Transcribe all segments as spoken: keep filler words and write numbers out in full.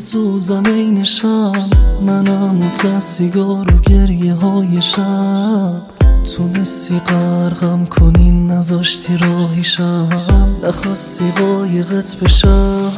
میسوزم این شب، منم اون سیگار و گریه های شب. تونستی غرقم کنی نذاشتی راهیشم، نخواستی قایقت بشم.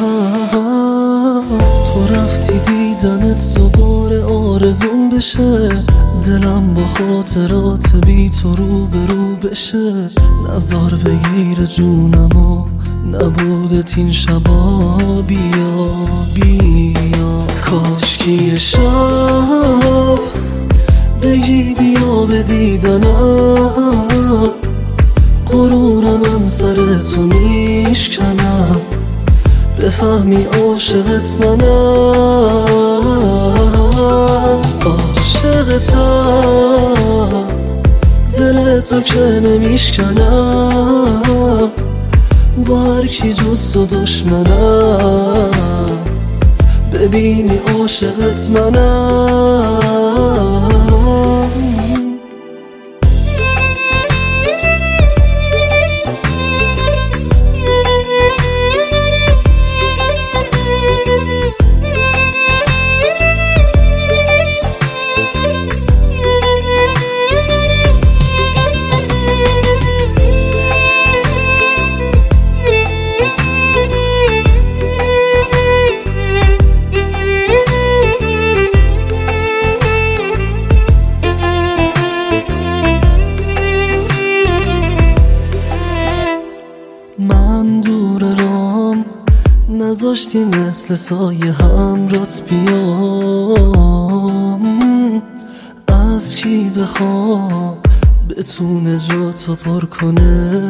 تو رفتی دیدنت دوباره آرزون بشه، دلم با خاطرات بی تو رو به رو بشه. نظر بگیر جونمو نبودت این شبا، بیا بیا. کاشکی شب بگی بیا به دیدنم، غرورم من سر تو میشکنم، بفهمی عاشقت منم. عاشقتم دل تو که نمیشکنم، با هر کی جز تو دشمنم، ببینی عاشقت منم. من دور رام نذاشتی مثل سایه همرات بیام، از کی بخوام بتونه جاتو پر کنه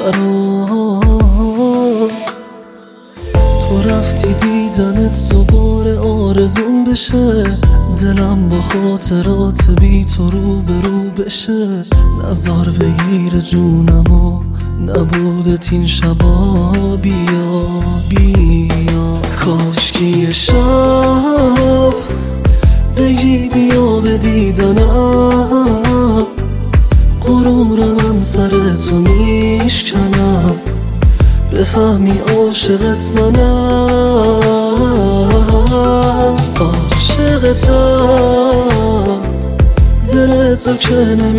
برام. تو رفتی دیدنت دوباره آرزون بشه، دلم با خاطرات بی تو رو به رو بشه. نظر بگیر جونمو نبودت این شبا، بیا بیا. کاشکی شب بگی بیا به دیدنم، غرور من سر تو میشکنم، بفهمی عاشقت منم. عاشقتم دل تو که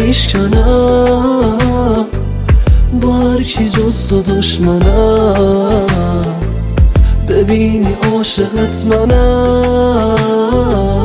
نمیشکنم، با هر کی جز تو دشمنم، ببینی عاشقت منم.